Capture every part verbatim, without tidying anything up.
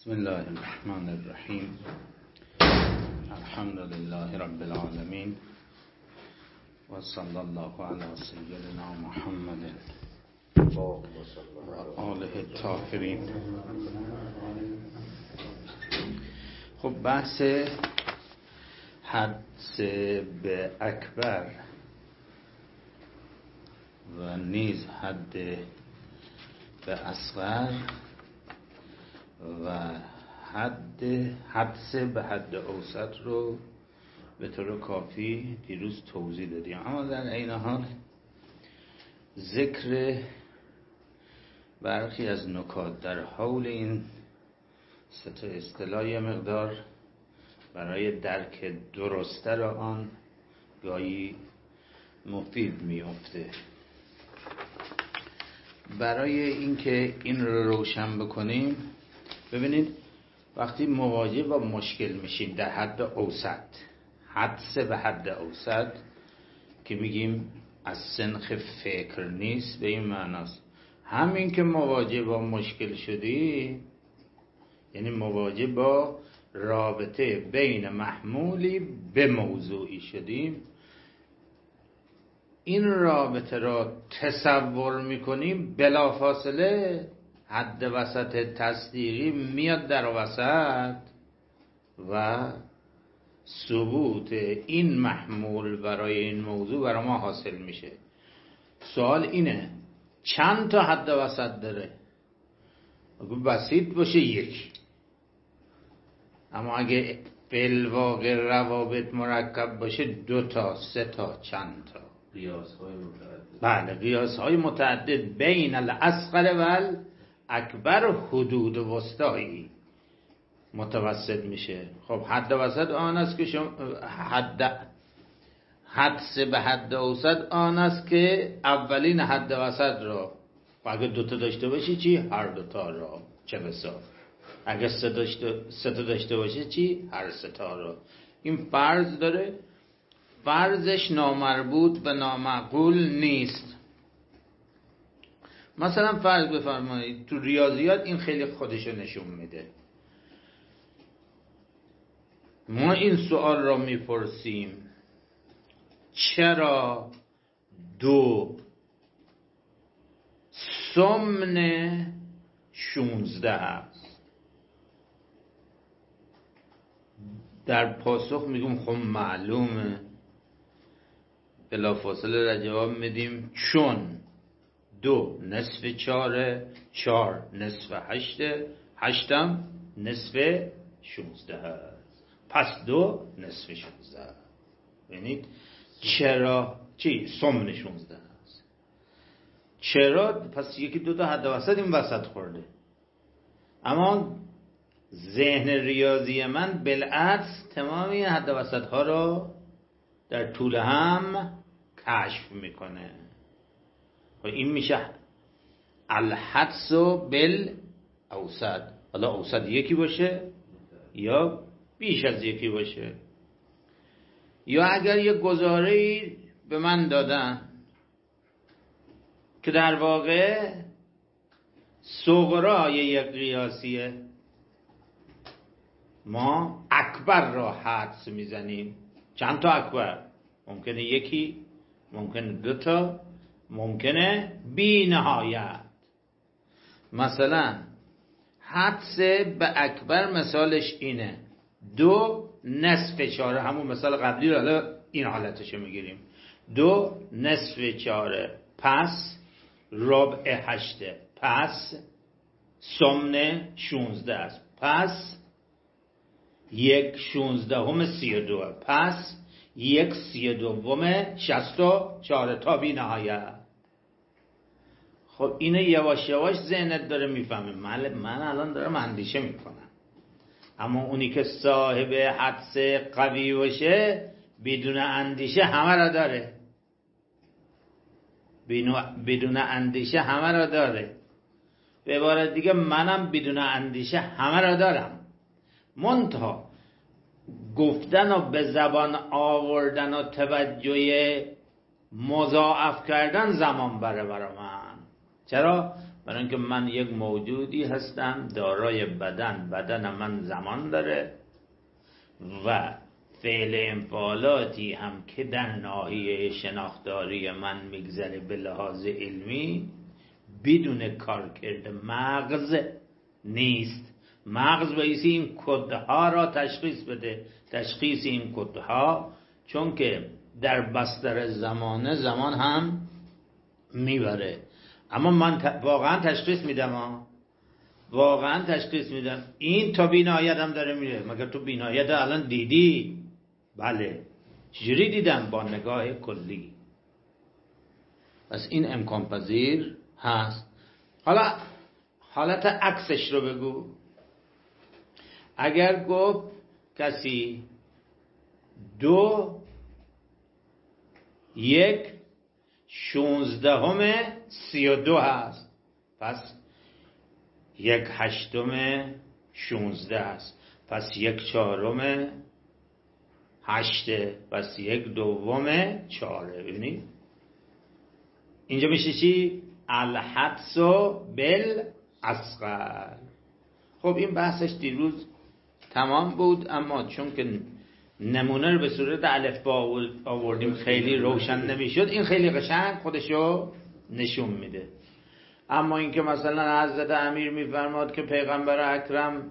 بسم الله الرحمن الرحیم. الحمد لله رب العالمین و صلی الله علی سیدنا محمد و آله الطاهرین. خب بحث حدس به اکبر و نیز حد به اصغر و حد حدس به حد اوسط رو به طور کافی دیروز توضیح دادیم، اما در عین حال ذکر برخی از نکات در حول این سه تا اصطلاح یه مقدار برای درک درست‌تر آن گاهی مفید می‌افته. برای اینکه این رو روشن بکنیم، ببینید وقتی مواجه با مشکل میشیم در حد اوسط، حدس به حد اوسط که میگیم از سنخ فکر نیست، به این معناست همین که مواجه با مشکل شدی، یعنی مواجه با رابطه بین محمولی به موضوعی شدیم، این رابطه را تصور میکنیم، بلافاصله حد وسط تصدیقی میاد در وسط و ثبوت این محمول برای این موضوع برای ما حاصل میشه. سوال اینه چند تا حد وسط داره؟ اگه بسیط باشه یک، اما اگه بالواقع روابط مرکب باشه دو تا، سه تا، چند تا قیاس‌های متعدد. بله، قیاس‌های متعدد بین الاصغر و اکبر حدود وسطایی متوسط میشه. خب حد وسط آن است که شما حد حدس به حد اوسط آن است که اولین حد وسط را اگه دوتا داشته باشی چی؟ هر دوتا را، چه بسا اگه سه داشته سه تا داشته باشه چی؟ هر سه تا را. این فرض داره، فرضش نامربوط به نامعقول نیست. مثلا فرض بفرمایید تو ریاضیات این خیلی خودشو نشون میده. ما این سوال را میپرسیم چرا دو ثمن شونزده است؟ در پاسخ میگم خب معلومه، بلافاصله را جواب میدیم چون دو نصف چاره، چار نصف هشته، هشتم نصف شونزده هست، پس دو نصف شونزده هست. ببینید چرا چی؟ ثمن شونزده هست. چرا؟ پس یکی دو تا حد وسط این وسط خورده. اما ذهن ریاضی من بالعکس تمام این حد وسط ها رو در طول هم کشف میکنه. این میشه الحدس بال اوسط. حالا اوسط یکی باشه یا بیش از یکی باشه، یا اگر یک گزاره‌ای به من دادن که در واقع صغرای یک قیاسیه، ما اکبر را حدس میزنیم. چند تا اکبر؟ ممکنه یکی، ممکنه دو تا، ممکنه بی نهایت. مثلا حدس به اکبر مثالش اینه دو نصف چاره، همون مثال قبلی رو حالا این حالتشو میگیریم، دو نصف چاره پس ربع هشته پس ثمن شونزده است پس یک شونزده هم سی و دو پس یک سی و دوم شست و چاره تا بی نهایت. خب اینو یواش یواش ذهنت داره میفهمه. من, من الان دارم اندیشه میکنم، اما اونی که صاحب حدس قوی باشه بدون اندیشه همه را داره، بدون اندیشه همه را داره. به عبارت دیگه منم بدون اندیشه همه را دارم، منتها گفتن و به زبان آوردن و توجه مضاعف کردن زمان بره برای من. چرا؟ برای اینکه من یک موجودی هستم دارای بدن، بدن من زمان داره و فعل انفعالاتی هم که در ناحیه شناختاری من میگذره به لحاظ علمی بدون کارکرد مغز نیست. مغز بایستی این کدها را تشخیص بده، تشخیص این کدها، چون که در بستر زمانه زمان هم میبره. اما من ت... واقعا تشخیص میدم ها. واقعا تشخیص میدم این تا بینایت هم داره میره. مگر تو بینایت الان دیدی؟ بله. چجوری دیدم؟ با نگاه کلی. پس این امکان پذیر هست. حالا حالت عکسش رو بگو. اگر گفت کسی دو یک شونزدهم سی و دو هست، پس یک هشتم شونزده هست، پس یک چهارم هشته، پس یک دوم چهاره. ببینید اینجا میشه چی؟ الحدس بل اصغر. خب این بحثش دیروز تمام بود، اما چون که نمونه رو به صورت الفبا آوردیم خیلی روشن نمیشد، این خیلی قشنگ خودشو نشون میده. اما اینکه مثلا حضرت امیر میفرماد که پیغمبر اکرم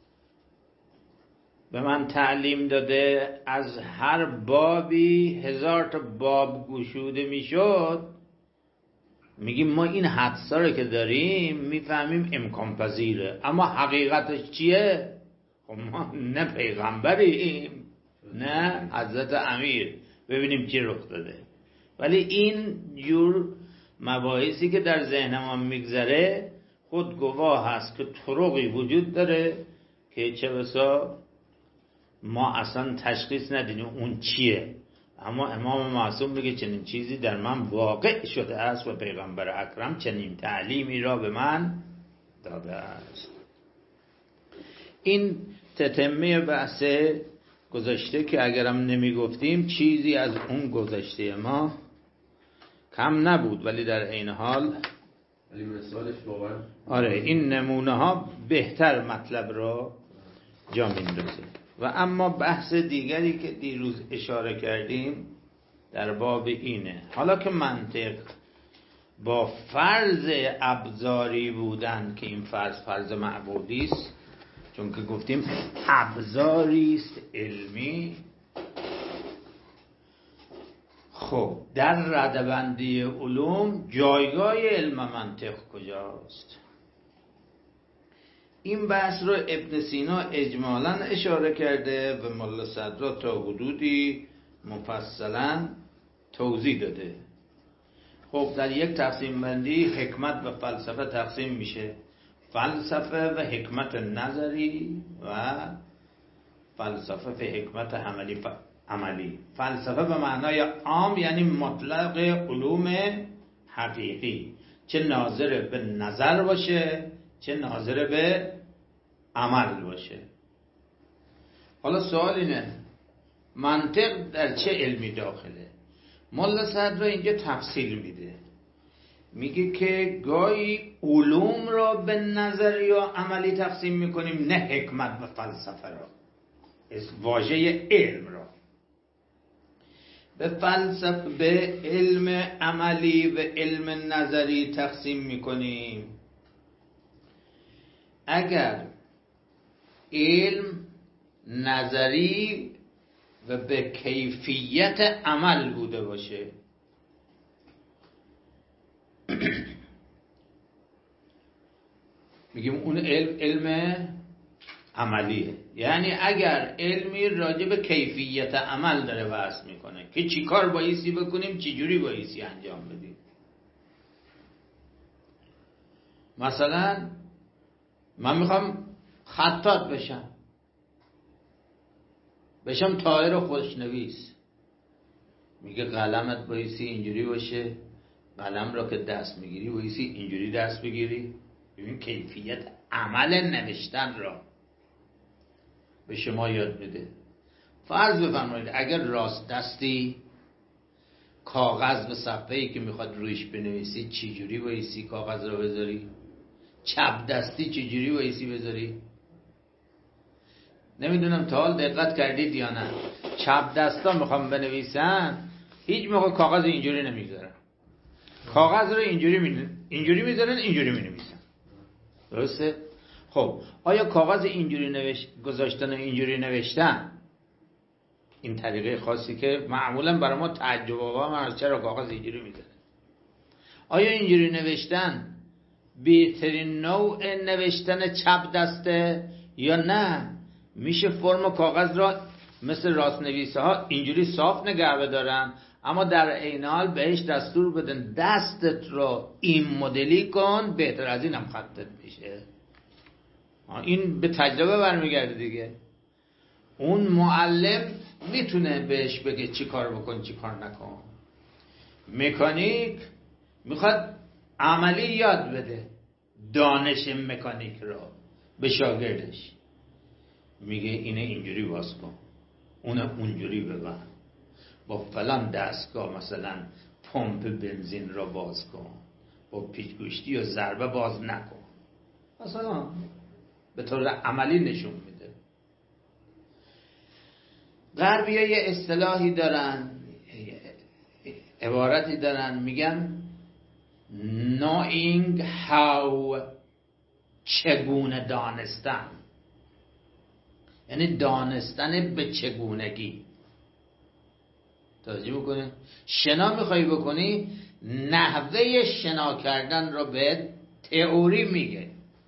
به من تعلیم داده از هر بابی هزار تا باب گشوده میشد، میگیم ما این حدسا رو که داریم میفهمیم امکان پذیره، اما حقیقتش چیه؟ خب ما نه پیغمبریم نه حضرت امیر، ببینیم چی رخ داده. ولی این جور مباحثی که در ذهن ما میگذره خود گواه هست که طرقی وجود داره که چه بسا ما اصلا تشخیص ندیدیم اون چیه، اما امام معصوم میگه چنین چیزی در من واقع شده است و پیغمبر اکرم چنین تعلیمی را به من داده است. این تتمه بحث گذشته که اگرم نمیگفتیم چیزی از اون گذشته ما کم نبود، ولی در این حال ولی مثالش واقعا آره این نمونه ها بهتر مطلب را جا میندازه. و اما بحث دیگری که دیروز اشاره کردیم در باب اینه، حالا که منطق با فرض ابزاری بودن که این فرض فرض معبودی است، چون که گفتیم ابزاری است علمی، خب در ردبندی علوم جایگاه علم منطق کجاست؟ این بحث رو ابن سینا اجمالاً اشاره کرده و ملا صدرا تا حدودی مفصلاً توضیح داده. خب در یک تقسیم بندی حکمت و فلسفه تقسیم میشه، فلسفه و حکمت نظری و فلسفه و حکمت عملی. ف... عملی فلسفه به معنای عام یعنی مطلق علوم حقیقی، چه ناظر به نظر باشه چه ناظر به عمل باشه. حالا سوال اینه منطق در چه علمی داخله؟ ملا صدرا اینجا تفصیل میده، میگه که گاهی علوم را به نظر یا عملی تقسیم میکنیم، نه حکمت و فلسفه را، واژه علم را به فلسفه به علم عملی و علم نظری تقسیم میکنیم. اگر علم نظری و به کیفیت عمل بوده باشه میگیم اون علم علم عملیه. یعنی اگر علمی راجع به کیفیت عمل داره بحث میکنه که چی کار بایستی بکنیم چی جوری بایستی انجام بدیم، مثلا من میخوام خطاط بشم بشم طاهر و خوشنویس، میگه قلمت بایستی اینجوری باشه، قلم را که دست میگیری بایستی اینجوری دست بگیری. ببین کیفیت عمل نوشتن را به شما یاد میده. فرض بفرمایید اگر راست دستی کاغذ به صفحه‌ای که میخواد رویش بنویسی چی جوری بایستی کاغذ را بذاری؟ چپ دستی چجوری وایسی بذاری؟ نمیدونم تا حال دقت کردید یا نه، چپ دستا میخوام بنویسن هیچ موقع کاغذ اینجوری نمیذارن، کاغذ رو اینجوری می اینجوری میذارن، اینجوری مینویسن. درسته؟ خب آیا کاغذ اینجوری نوشت گذاشتن و اینجوری نوشتن این طریقه خاصی که معمولا برای ما تعجب آور، چرا کاغذ اینجوری میذاره؟ آیا اینجوری نوشتن بهترین نوع نوشتن چپ دسته یا نه میشه فرم کاغذ را مثل راست نویسه ها اینجوری صاف نگه بدارن، اما در عین حال بهش دستور بدن دستت رو این مدلی کن، بهتر از این هم خطت میشه. این به تجربه برمیگرده دیگه. اون معلم میتونه بهش بگه چی کار بکن چی کار نکن. مکانیک میخواد عملی یاد بده دانش مکانیک رو به شاگردش، میگه اینه اینجوری باز کن، اونه اونجوری ببند، با فلان دستگاه مثلا پمپ بنزین رو باز کن، با پیچگوشتی و ضربه باز نکن، مثلا به طور عملی نشون میده. غربی ها یه اصطلاحی دارن، عبارتی دارن، میگن knowing how، چگونه دانستن، یعنی دانستن به چگونگی. توجه بکنی؟ شنا میخوای بکنی، نحوه شنا کردن رو به تئوری میگه.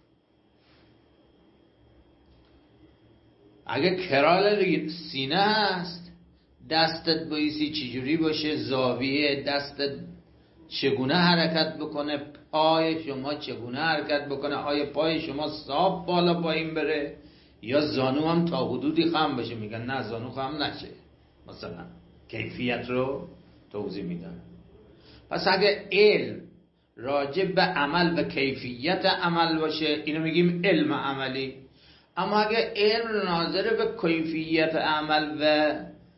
اگه کرال سینه هست، دستت بایستی چجوری باشه، زاویه دستت چگونه حرکت بکنه، پای شما چگونه حرکت بکنه، آیا پای شما صاف بالا پایین بره یا زانو هم تا حدودی خم بشه. میگن نه زانو خم نشه، مثلا کیفیت رو توضیح میدن. پس اگه علم راجع به عمل و کیفیت عمل باشه اینو میگیم علم عملی. اما اگه علم ناظر به کیفیت عمل و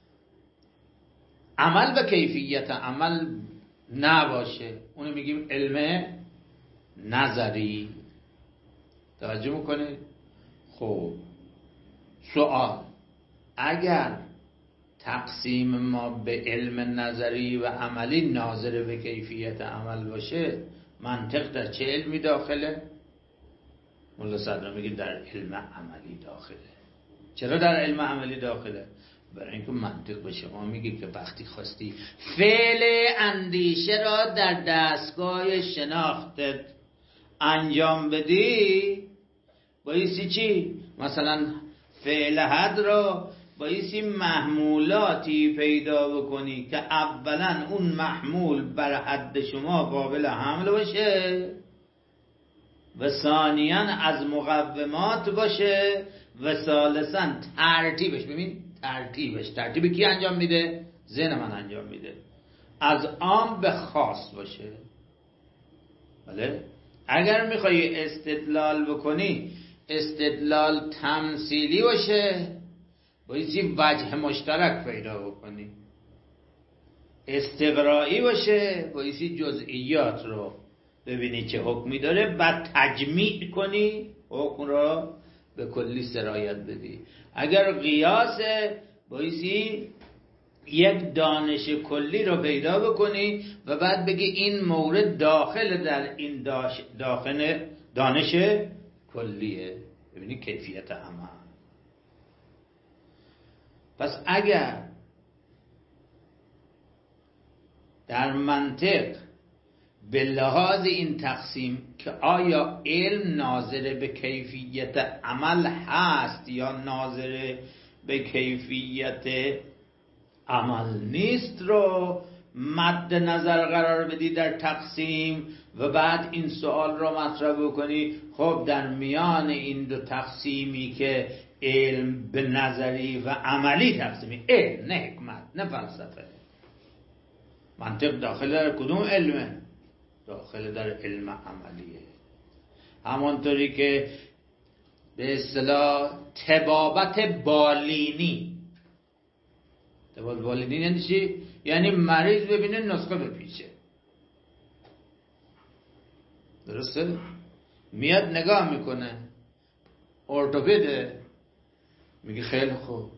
عمل و کیفیت عمل نباشه اونو میگیم علم نظری. توجه میکنید؟ خب سوال، اگر تقسیم ما به علم نظری و عملی ناظر به کیفیت عمل باشه، منطق در چه علمی داخله؟ مولا صدرا میگه در علم عملی داخله. چرا در علم عملی داخله؟ برای اینکه منطق به شما میگه که وقتی خواستی فعل اندیشه را در دستگاه شناختت انجام بدی، بایستی چی؟ مثلا فعل حد را بایستی محمولاتی پیدا بکنی که اولا اون محمول بر حد شما قابل حمل باشه و ثانیاً از مقومات باشه و ثالثاً ترتیبش. ببین ترتیبش، ترتیب کی انجام میده؟ ذهن من انجام میده. از عام به خاص باشه. بله؟ اگر میخوای استدلال بکنی استدلال تمثیلی باشه، بایستی وجه مشترک پیدا بکنی. استقرایی باشه، بایستی جزئیات رو ببینی چه حکمی داره، بعد تجمیع کنی حکم رو به کلی سرایت بدی. اگر قیاسه، بایستی یک دانش کلی رو پیدا بکنی و بعد بگی این مورد داخل در این داخل دانش کلیه. ببینی کیفیت عمل. پس اگر در منطق به لحاظ این تقسیم که آیا علم ناظر به کیفیت عمل هست یا ناظر به کیفیت عمل نیست رو مد نظر قرار بدی در تقسیم و بعد این سوال رو مطرح بکنی، خب در میان این دو تقسیمی که علم به نظری و عملی تقسیمی، علم نه حکمت نه فلسفه، منطق داخل در کدوم علمه؟ داخل در علم عملیه. همانطوری که به اصطلاح طبابت بالینی، طبابت بالینی یعنی چی؟ یعنی مریض ببینه نسخه بپیچه. درسته؟ میاد نگاه میکنه ارتوپده، میگه خیلی خوب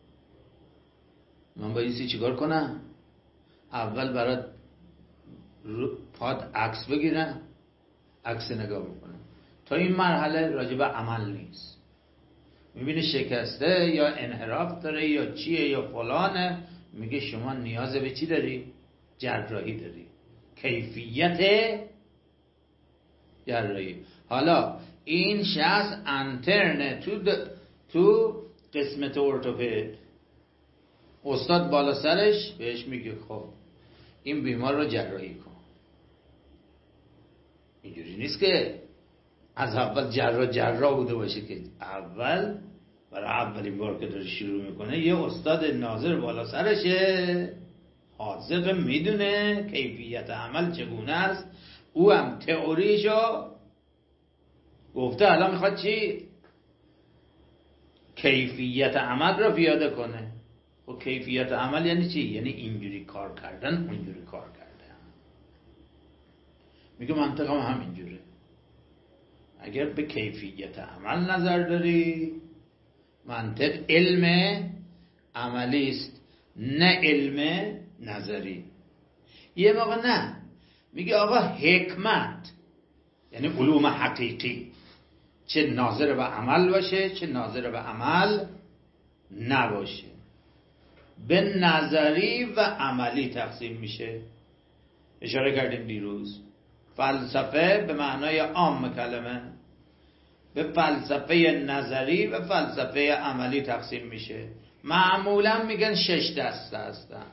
من باید سی چیکار کنم؟ اول برات پاد عکس بگیرم، عکس نگاه میکنم. تا این مرحله راجع به عمل نیست، میبینه شکسته یا انحراف داره یا چیه یا فلانه، میگه شما نیاز به چی داری؟ جراحی داری، کیفیت جراحی. حالا این شخص انترنه تو د... تو قسمت ارتوپد، استاد بالا سرش بهش میگه خب این بیمار رو جراحی کن. اینجوری نیست که از اول جراح جراح بوده باشه که اول برای اولین بار که داره شروع میکنه یه استاد ناظر بالا سرشه، حاضق میدونه کیفیت عمل چگونه است، او هم تئوریشو گفته، الان میخواد چی؟ کیفیت عمل رو پیاده کنه. و کیفیت عمل یعنی چی؟ یعنی اینجوری کار کردن، اونجوری کار کردن. میگه منطقم همینجوره. اگر به کیفیت عمل نظر داری، منطق علم عملی است نه علم نظری. یه موقع نه، میگه آقا حکمت یعنی علوم حقیقی چه ناظر به عمل باشه چه ناظر به عمل نباشه، به نظری و عملی تقسیم میشه. اشاره کردیم دیروز فلسفه به معنای عام کلمه به فلسفه نظری و فلسفه عملی تقسیم میشه. معمولا میگن شش دسته هستن،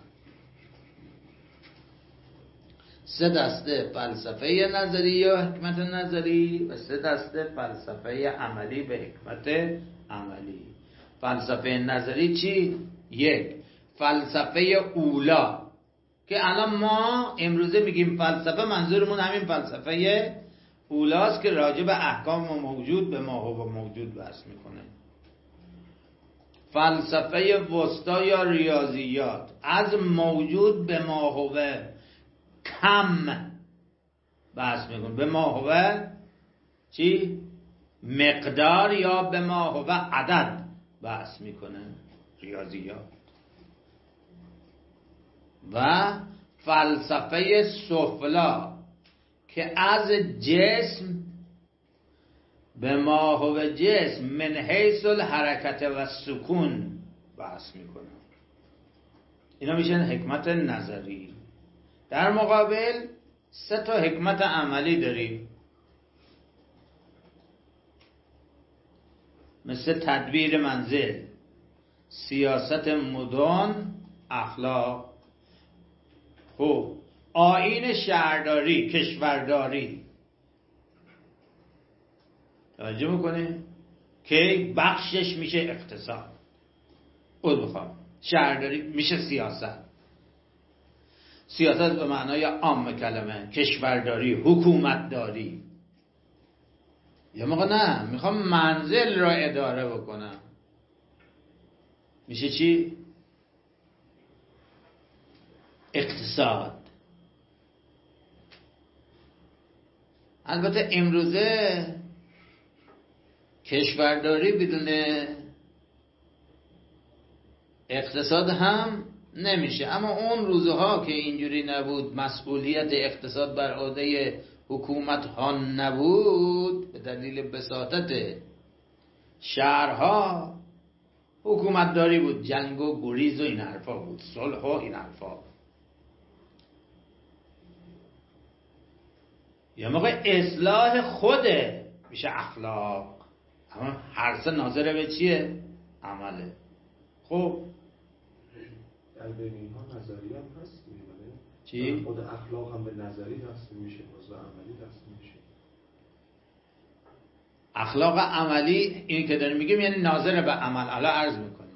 سه دسته فلسفه نظری یا حکمت نظری و سه دسته فلسفه عملی به حکمت عملی. فلسفه نظری چی؟ یک، فلسفه اولا که الان ما امروزه میگیم فلسفه، منظورمون همین فلسفه اولاست که راجع به احکام موجود به ماهو موجود بحث میکنه. فلسفه وسطا یا ریاضیات از موجود به ماهوه کم بحث میکنه، به ماهوه چی؟ مقدار یا به ماهوه عدد بحث میکنه ریاضیات. و فلسفه سفلا که از جسم به ماهو جسم من حیث الحرکت و سکون بحث میکنه. اینا میشن حکمت نظری. در مقابل سه تا حکمت عملی داریم، مثل تدبیر منزل، سیاست مدن، اخلاق، خب آیین شهرداری، کشورداری. توجه میکنه که بخشش میشه اقتصاد، او بخوام شهرداری میشه سیاست. سیاست به معنای عام کلمه، کشورداری، حکومتداری. یا موقع نه میخوام منزل را اداره بکنم، میشه چی؟ اقتصاد. البته امروزه کشورداری بدون اقتصاد هم نمیشه، اما اون روزها که اینجوری نبود، مسئولیت اقتصاد بر عهده حکومت ها نبود، به دلیل بساطت شهرها حکومتداری بود، جنگ و گریز و این حرفا بود، صلح و این حرفا. یا موقع اصلاح خوده میشه اخلاق. اما هر سه ناظر به چیه؟ عمله. خب در بین اینها نظری هم هست میبینه چی؟ خود اخلاق هم به نظری تقسیم میشه، به عملی تقسیم میشه. اخلاق عملی این که داریم میگیم یعنی ناظر به عمل. حالا عرض میکنیم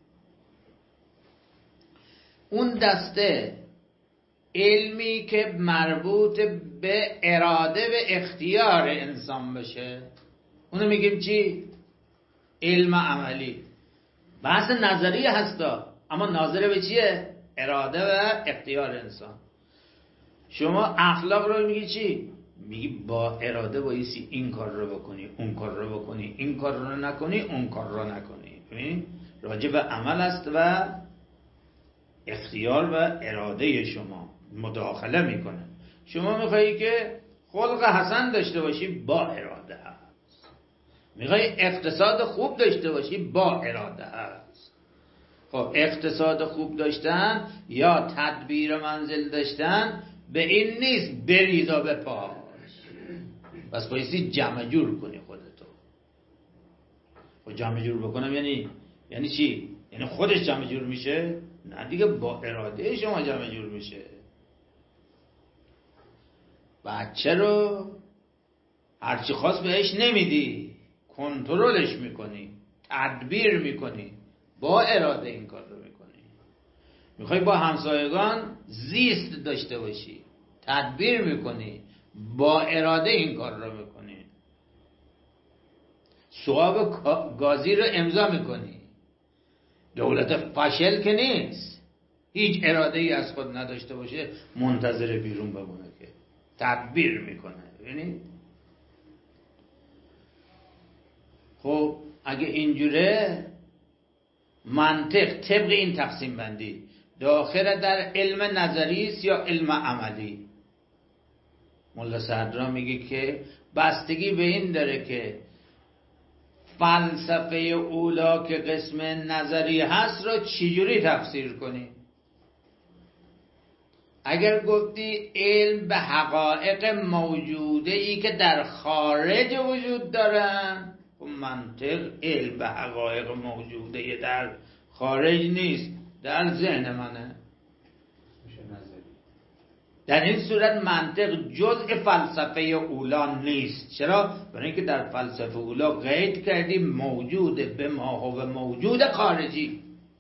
اون دسته علمی که مربوط به اراده و اختیار انسان بشه اونو میگیم چی؟ علم عملی. بحث نظریه هستا اما ناظر به چیه؟ اراده و اختیار انسان. شما اخلاق رو میگی چی؟ میگی با اراده بایستی این کار رو بکنی، اون کار رو بکنی، این کار رو نکنی، اون کار رو نکنی. ببین راجع به عمل است و اختیار و اراده شما مداخله میکنه. شما میخوایی که خلق حسن داشته باشی، با اراده هست. میخوایی اقتصاد خوب داشته باشی، با اراده هست. خب اقتصاد خوب داشتن یا تدبیر منزل داشتن به این نیست بریزا به پاش، بس بایستی جمع جور کنی خودتو. خب جمع جور بکنم یعنی یعنی چی؟ یعنی خودش جمع جور میشه؟ نه دیگه، با اراده شما جمع جور میشه. بچه رو هرچی خواست بهش نمیدی، کنترلش میکنی، تدبیر میکنی، با اراده این کار رو میکنی. میخوای با همسایگان زیست داشته باشی، تدبیر میکنی، با اراده این کار رو میکنی. صواب گازی رو امضا میکنی. دولت فشل که نیست، هیچ اراده ای از خود نداشته باشه منتظر بیرون بمونه، که تدبیر میکنه. ببینید خب اگه اینجوره، منطق طبق این تقسیم بندی داخل در علم نظری است یا علم عملی؟ ملا صدرا میگه که بستگی به این داره که فلسفه اولا که قسم نظری هست را چجوری تفسیر کنی. اگر گفتی علم به حقایق موجوده ای که در خارج وجود دارن، خب منطق علم به حقایق موجوده در خارج نیست، در ذهن منه. در این صورت منطق جزء فلسفه اولا نیست. چرا؟ برای اینکه در فلسفه اولا قید کردیم موجود به ما و موجود خارجی،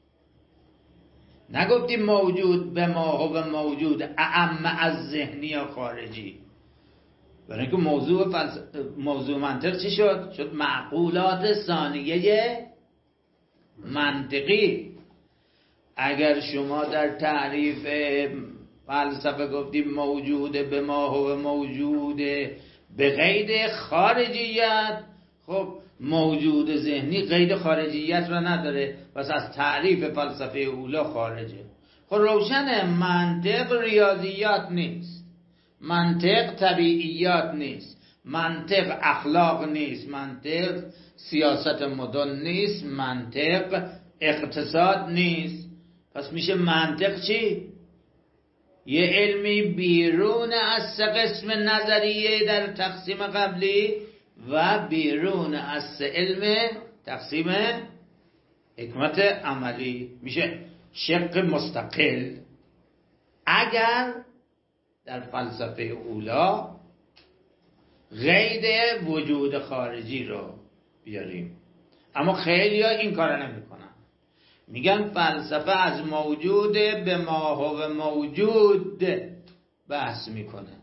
نگفتیم موجود به ما و موجود اعم از ذهنی یا خارجی. برای اینکه موضوع فلس... موضوع منطق چی شد؟ شد معقولات ثانیه منطقی. اگر شما در تعریف فلسفه گفتیم موجود به ما و موجود به قید خارجیت، خب موجود ذهنی قید خارجیت را نداره، پس از تعریف فلسفه اولا خارجه. خب روشن منطق ریاضیات نیست، منطق طبیعیات نیست، منطق اخلاق نیست، منطق سیاست مدن نیست، منطق اقتصاد نیست. پس میشه منطق چی؟ یه علمی بیرون از سه قسم نظریه در تقسیم قبلی و بیرون از سه علم تقسیم حکمت عملی، میشه شق مستقل. اگر در فلسفه اولا قید وجود خارجی رو بیاریم، اما خیلی ها این کار نمیکنن. میگن فلسفه از موجود به ما و موجود بحث میکنه.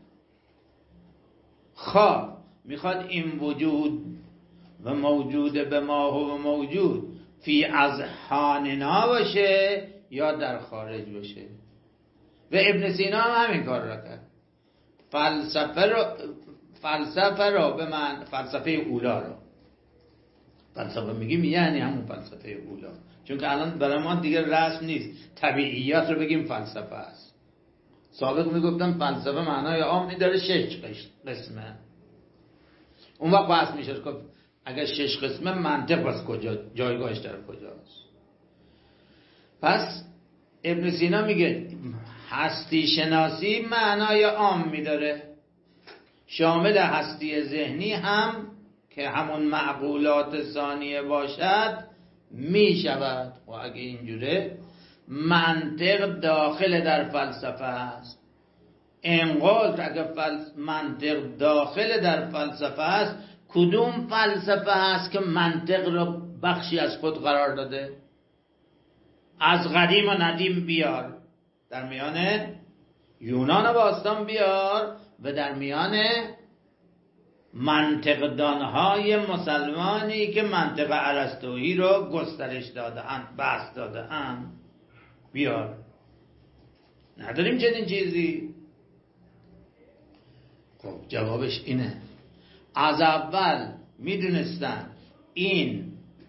خواه میخواد این وجود و موجود به ما و موجود فی اذهاننا باشه یا در خارج باشه. و ابن سینا هم همین کار را کرد. فلسفه رو فلسفه رو به من فلسفه اولا رو فلسفه میگیم یعنی همون فلسفه اولا، چون که الان برای ما دیگه رسم نیست طبیعیات رو بگیم فلسفه است. سابق میگفتن فلسفه معنای عامی داره، شش قسمه. اون وقت بحث میشه که اگر شش قسمه منطق بس کجا، جایگاهش در کجاست. پس ابن سینا میگه هستی شناسی معنای عام میداره، شامل هستی ذهنی هم که همون معقولات ثانیه باشد میشود. و اگه اینجوره منطق داخل در فلسفه است. اینقدر اگه فلس... منطق داخل در فلسفه است، کدوم فلسفه است که منطق رو بخشی از خود قرار داده؟ از قدیم و ندیم بیار، در میان یونان باستان بیار و در میان منطقدانهای مسلمانی که منطق ارسطویی رو گسترش داده اند، بحث داده اند، بیار. نداریم چنین چیزی. خب جوابش اینه، از اول میدونستن این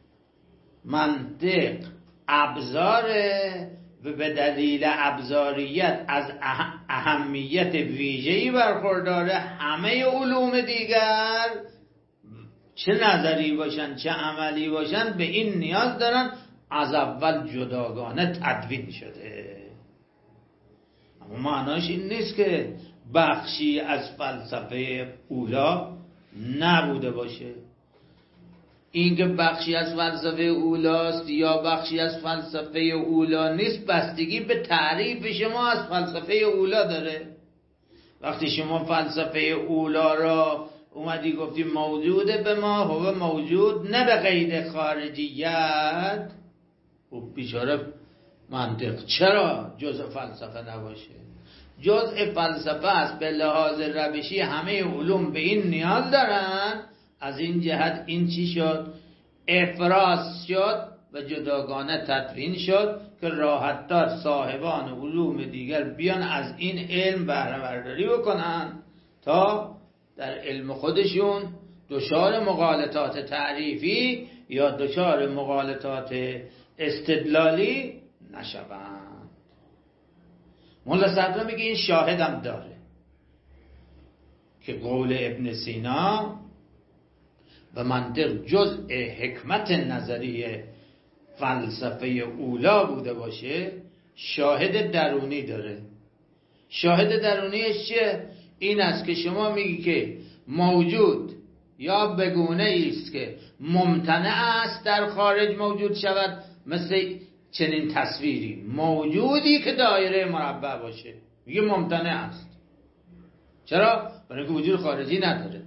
منطق ابزاره و به دلیل ابزاریت از اهمیت ویژه‌ای برخورداره. همه علوم دیگر چه نظری باشن چه عملی باشن به این نیاز دارن از اول جداگانه تدوین شده. اما معناش این نیست که بخشی از فلسفه اولا نبوده باشه. این که بخشی از فلسفه اولاست یا بخشی از فلسفه اولا نیست بستگی به تعریف شما از فلسفه اولا داره. وقتی شما فلسفه اولا را اومدی گفتی موجوده به ما، هو موجود نه به قید خارجیت، و بیچاره منطق چرا جزء فلسفه نباشه؟ جزء فلسفه است. به لحاظ روشی همه علوم به این نیاز دارن. از این جهت این چی شد؟ افراز شد و جداگانه تدوین شد که راحت‌تر صاحبان علوم دیگر بیان از این علم بهره برداری بکنن تا در علم خودشون دچار مغالطات تعریفی یا دچار مغالطات استدلالی نشوند. مولا صدرا میگه این شاهدم داره که قول ابن سینا و منطق جزء حکمت نظری فلسفه اولا بوده باشه. شاهد درونی داره. شاهد درونیش چیه؟ این است که شما میگی که موجود یا بگونه است که ممتنع است در خارج موجود شود، مثل چنین تصویری موجودی که دایره مربع باشه میگه ممتنع است. چرا؟ برای اینکه وجود خارجی نداره.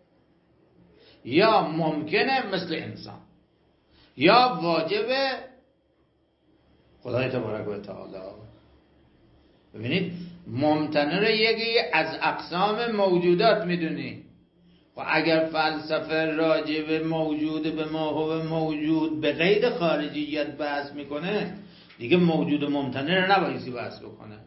یا ممکنه مثل انسان، یا واجبه خدای تبارک و تعالی. ببینید ممتنع رو یکی از اقسام موجودات میدونی. و اگر فلسفه راجع موجود به ما هو موجود به قید خارجیت بحث میکنه، دیگه موجود و ممتنع رو نبایستی بحث بکنه.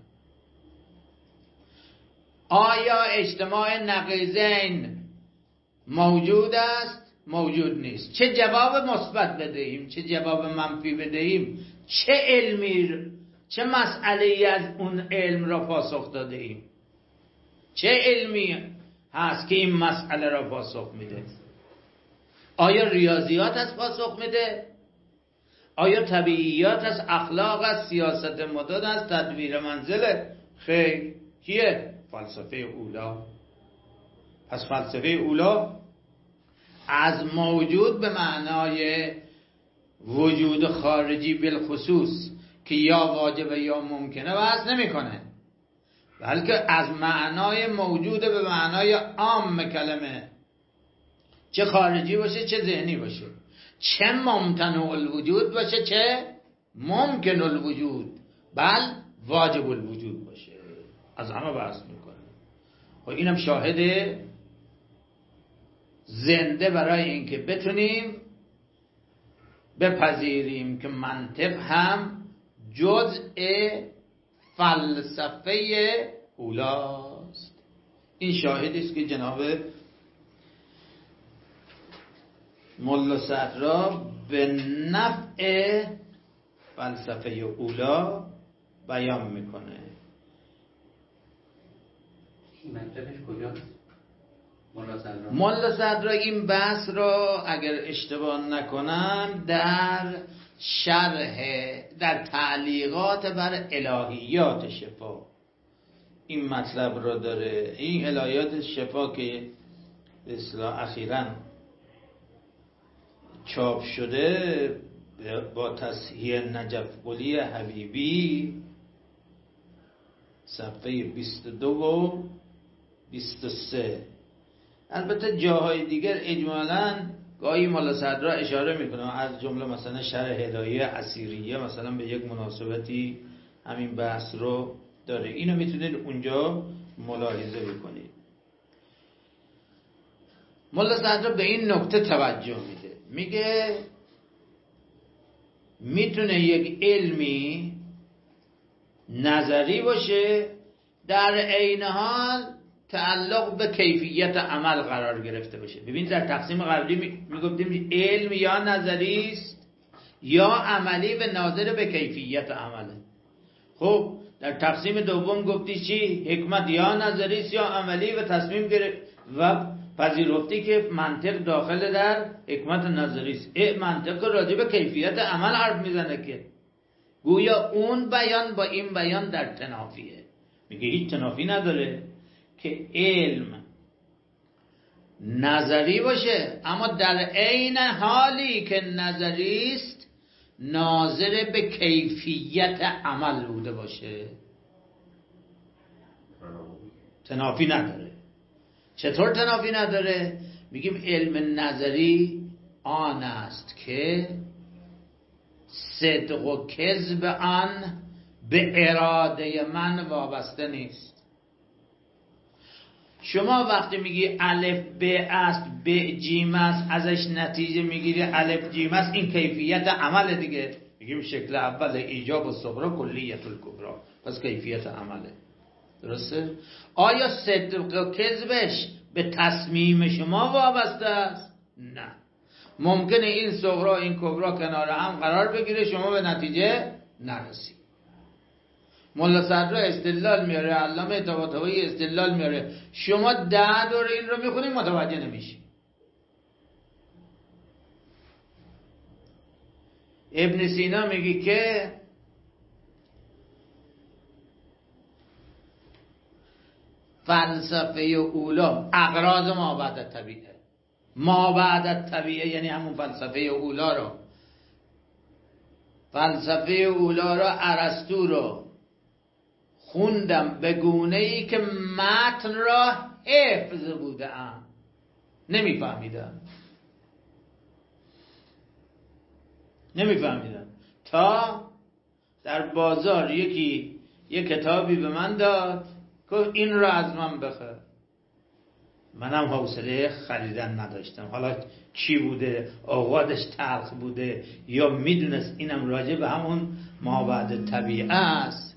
آیا اجتماع نقیضین موجود است؟ موجود نیست. چه جواب مثبت بدهیم چه جواب منفی بدهیم، چه علمی چه مسئله‌ای از اون علم را پاسخ داده ایم؟ چه علمی هست که این مسئله را پاسخ میده؟ آیا ریاضیات از پاسخ میده؟ آیا طبیعیات از اخلاق از سیاست مداد از تدبیر منزله؟ خیر. کیه؟ فلسفه اولا. پس فلسفه اولا از موجود به معنای وجود خارجی بالخصوص که یا واجبه یا ممکنه بحث نمی کنه، بلکه از معنای موجود به معنای عام کلمه، چه خارجی باشه چه ذهنی باشه، چه ممتنع الوجود باشه چه ممکن الوجود، بل واجب الوجود باشه، از همه بحث میکنه. و اینم شاهد زنده برای اینکه بتونیم بپذیریم که منطق هم جزء فلسفه اولاست. این شاهدی است که جناب ملا صدرا به نفع فلسفه اولا بیان میکنه. منطقش کجاست؟ ملا صدرا این بحث را اگر اشتباه نکنم در شرح در تعلیقات بر الهیات شفا این مطلب را داره. این الهیات شفا که به اصطلاح اخیراً چاپ شده با تصحیح نجف قلی حبیبی صفحه بیست و دو و بیست و سه. البته جاهای دیگر اجمالاً گاهی ملا صدرا اشاره میکنه، از جمله مثلا شرح هدایه اسیریه مثلا به یک مناسبتی همین بحث رو داره. اینو میتونید اونجا ملاحظه بکنید. ملا صدرا به این نکته توجه میده، میگه میتونه یک علمی نظری باشه در عین حال تعلق به کیفیت عمل قرار گرفته باشه. ببین در تقسیم قبلی میگفتیم علم یا نظری است یا عملی و ناظر به کیفیت عمله. خب در تقسیم دوم گفتی چی؟ حکمت یا نظری است یا عملی و تصمیم گرفت و پذیرفتی که منطق داخل در حکمت نظری است. منطق راجع به کیفیت عمل حرف میزنه که گویا اون بیان با این بیان در تنافیه. میگه هیچ تنافی نداره که علم نظری باشه اما در عین حالی که نظری است ناظر به کیفیت عمل بوده باشه. تنافی نداره. چطور تنافی نداره؟ میگیم علم نظری آن است که صدق و کذب آن به اراده من وابسته نیست. شما وقتی میگی الف ب است ب جیم است ازش نتیجه میگیری الف جیم است، این کیفیت عمل دیگه. میگیم شکل اول ایجاب الصغرا کلیت الکبری، پس کیفیت عمله. درسته؟ آیا صدق و کذبش به تصمیم شما وابسته است؟ نه. ممکنه این صغرا این کبرا کنار هم قرار بگیره شما به نتیجه نرسی. مولا صدرا استدلال میاره، علامه طباطبایی استدلال میاره، شما ده دور این رو میخونید متوجه نمیشی. ابن سینا میگه که فلسفه اولا اغراض ما بعد طبیعه، ما بعد طبیعه یعنی همون فلسفه اولا رو، فلسفه اولا رو ارسطو رو خوندم به گونه ای که متن را حفظ بودم، نمیفهمیدم نمیفهمیدم تا در بازار یکی یک کتابی به من داد که این را از من بخر. منم حوصله خریدن نداشتم. حالا چی بوده؟ آغازش تلخ بوده یا میدونست اینم راجع به همون ما بعد طبیعه است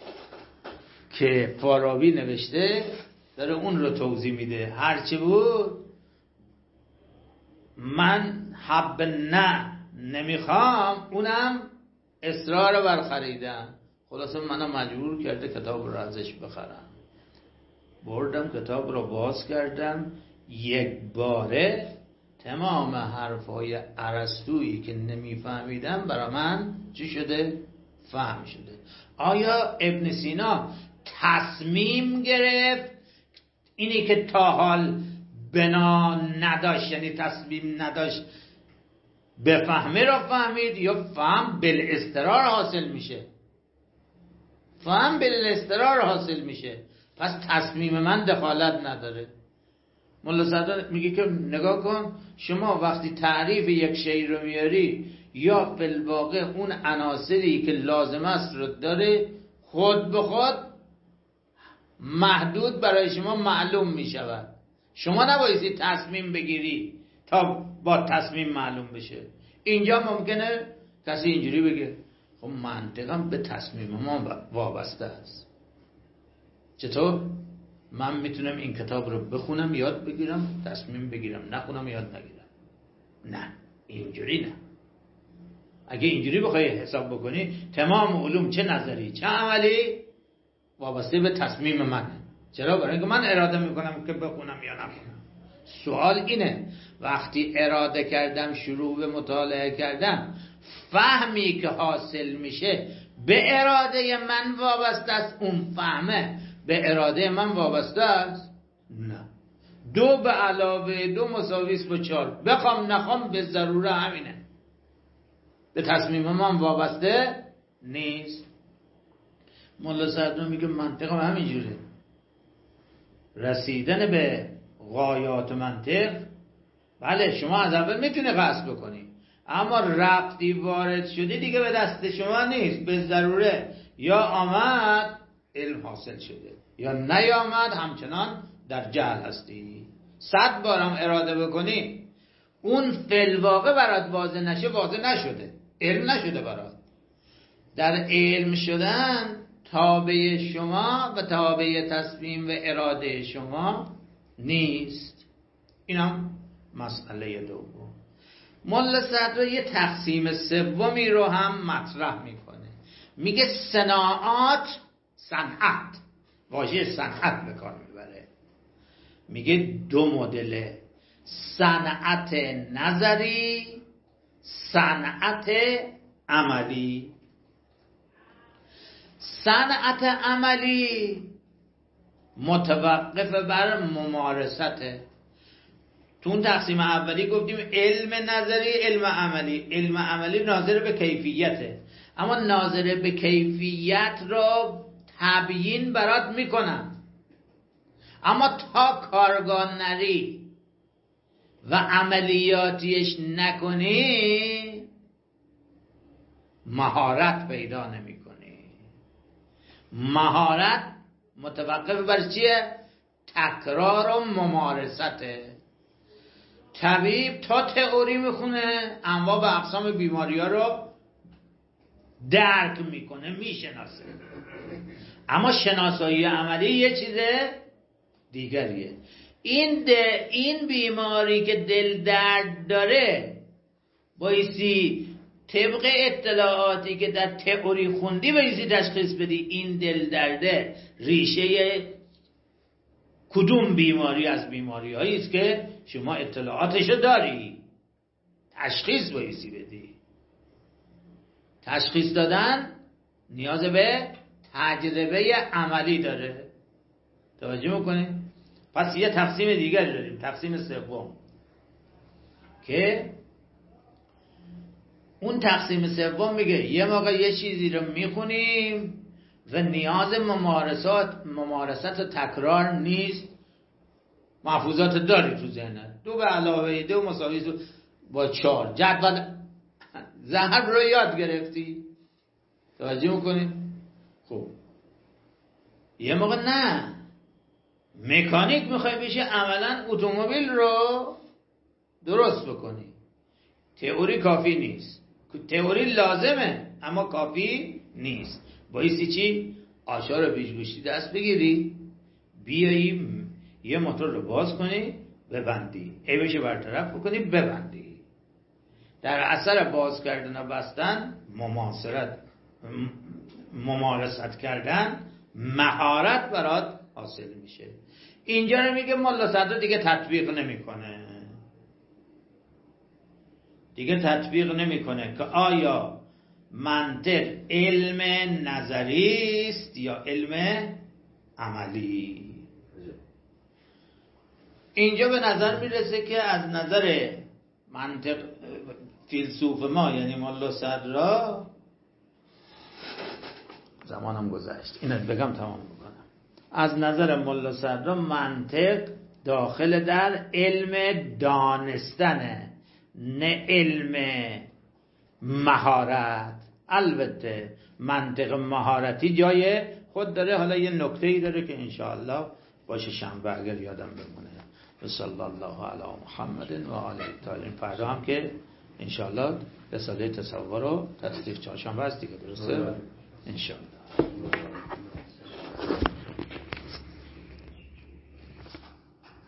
که فارابی نوشته، داره اون رو توضیح میده. هرچی بود من حب نه نمیخوام، اونم اصرار بر خریدم. خلاصه منم مجبور کرده کتاب رو ازش بخرم. بردم کتاب رو باز کردم، یک باره تمام حرفای ارسطویی که نمیفهمیدم برای من چی شده؟ فهم شده. آیا ابن سینا تصمیم گرفت اینی که تا حال بنا نداشت، یعنی تصمیم نداشت بفهمه را فهمید، یا فهم بالاضطرار حاصل میشه؟ فهم بالاضطرار حاصل میشه، پس تصمیم من دخالت نداره. مولا صدر میگه که نگاه کن، شما وقتی تعریف یک شی رو میاری یا فی الواقع اون عناصری که لازم است رو داره، خود به خود محدود برای شما معلوم میشود. شما نبایستی تصمیم بگیری تا با تصمیم معلوم بشه. اینجا ممکنه کسی اینجوری بگه خب منطقم به تصمیم ما وابسته است. چطور؟ من میتونم این کتاب رو بخونم یاد بگیرم تصمیم بگیرم، نخونم یاد نگیرم. نه، اینجوری نه. اگه اینجوری بخوای حساب بکنی تمام علوم چه نظری چه عملی وابسته به تصمیم منه. چرا؟ برای اینکه من اراده میکنم که بخونم یا نخونم. سوال اینه وقتی اراده کردم شروع به مطالعه کردم، فهمی که حاصل میشه به اراده من وابسته است؟ اون فهمه به اراده من وابسته است؟ نه. دو به علاوه دو مساویس با چهار، بخوام نخوام به ضروره همینه، به تصمیم من وابسته نیست. مولا صدر میگه منطق همینجوره. رسیدن به غایات منطق، بله شما از اول میتونه قصد بکنی، اما ربطی وارد شده دیگه به دست شما نیست. به ضروره یا آمد علم حاصل شده یا نیامد همچنان در جهل هستی. صد بارم اراده بکنی اون فی‌الواقع برات واضح نشه، واضح نشده، علم نشده برات. در علم شدن تابع شما و تابع تصمیم و اراده شما نیست. اینم مسئله دوم. ملا صدرا یه تقسیم سومی رو هم مطرح میکنه، میگه صناعات، صنعت، واژه صنعت به کار میبره، میگه دو مدل، صنعت نظری، صنعت عملی. صنعت عملی متوقف بر ممارسته. تو اون تقسیم اولی گفتیم علم نظری، علم عملی. علم عملی ناظر به کیفیته، اما ناظر به کیفیت رو تبیین برات میکنم، اما تا کارگاه نری و عملیاتیش نکنی مهارت پیدا نمی کنی. مهارت متوقف بر چیه؟ تکرار و ممارسته. طبیب تا تئوری میخونه انواع و اقسام بیماری ها رو درک میکنه، میشناسه، اما شناسایی عملی یه چیز دیگریه. این ده این بیماری که دل درد داره بایستی طبق اطلاعاتی که در تئوری خوندی بایستی تشخیص بدی این دل درده ریشه کدوم بیماری از بیماری هایی است که شما اطلاعاتشو داری، تشخیص بایستی بدی. تشخیص دادن نیاز به تجربه عملی داره. توجه میکنید؟ پس یه تقسیم دیگر داریم، تقسیم سوم، که اون تقسیم سوم میگه یه موقع یه چیزی رو میخونیم و نیاز ممارسات ممارست و تکرار نیست، محفوظات داری تو ذهنت، دو به علاوه دو مساوی دو با چهار، جدول ضرب رو یاد گرفتی. توجه میکنید؟ خب یه موقع نه، مکانیک میخوای بشی عملا اتومبیل رو درست بکنی، تئوری کافی نیست. تئوری لازمه اما کافی نیست. بایستی چی؟ آشار رو پیشگوشتی دست بگیری، بیایی یه موتور رو باز کنی ببندی، عیبش برطرف بکنی ببندی. در اثر باز کردن و بستن ممارست ممارست کردن مهارت برات حاصل میشه. اینجا رو میگه ملا صدرا دیگه تطبیق نمیکنه، دیگه تطبیق نمیکنه که آیا منطق علم نظری است یا علم عملی. اینجا به نظر میرسه که از نظر منطق فیلسوف ما یعنی ملا صدرا، زمانم گذشت اینو بگم تمام بکنم، از نظر ملا صدرا منطق داخل در علم دانستنه نه علم مهارت. البته منطق مهارتی جای خود داره، حالا یه نکته‌ای داره که انشاءالله باشه شنبه اگر یادم بمونه. صلی الله علی محمد و آله الطاهرین. فردا هم که انشاءالله رساله تصور رو تصدیق چهارشنبه است دیگه، درسته؟ انشاءالله.